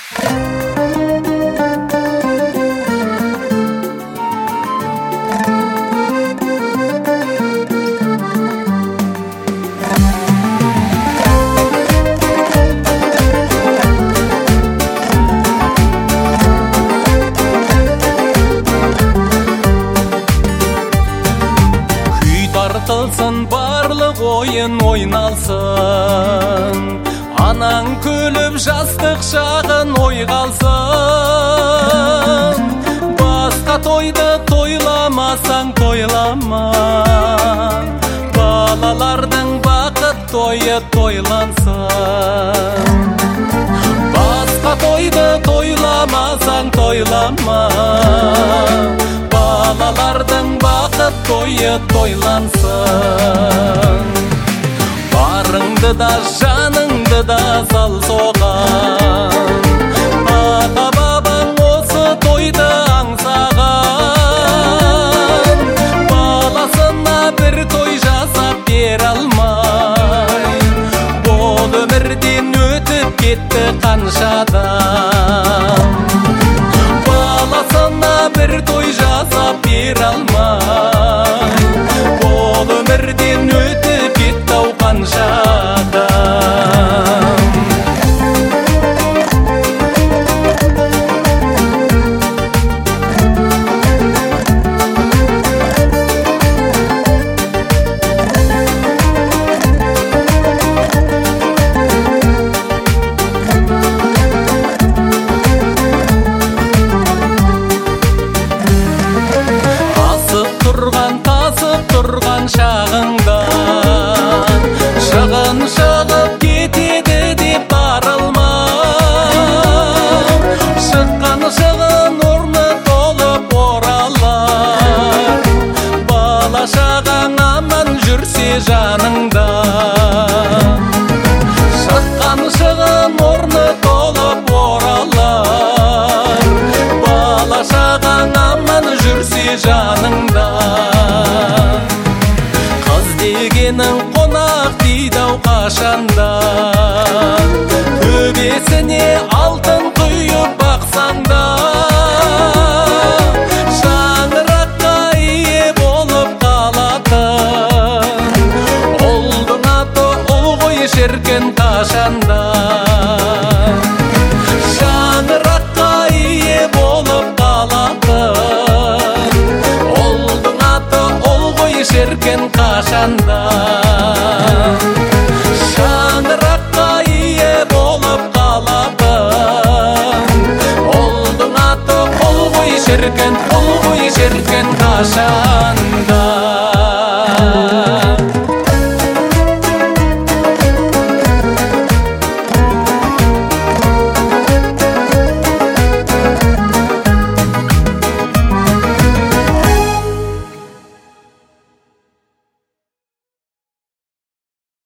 Тартылсын барлық ойын ойналсын, анаң күліп жастық шағын ойға алсын. Басқа тойды тойламасаң тойлама, балалардың бақыт тойы тойлансын. Басқа тойды тойламасаң тойлама, балалардың бақыт тойы тойлансын. Барыңды да жаныңды да сал соған, ата бабаң осы тойды аңсаған. Баласына бір той жасап бере алмай, бұл өмірден өтіп кетті қаншадан. Баласына бір той жасап бере алмай, бұл өмірден өтіп кетті-ау қаншадан. Тұрған шағыңда шығын шығып кетеді деп барылма. Шыққан шығын орны толып оралар, бала шағаң аман жүрсе жаныңда. Шыққан шығын орны толып оралар, бала шағаң аман жүрсе жаныңда. Дегенің қонақ дейді-ау қашанда, төбесіне алтын құйып бақсаңда. Шаңыраққа ие болып қалатын, ұлдың аты ұл ғой шіркін қашанда. Шаңыраққа ие болып қалатын, ұлдың аты ұл ғой шіркін қашанда. Шаңыраққа ие болып қалатын, ұлдың аты ұл ғой шіркін, ұл ғой шіркін қашанда.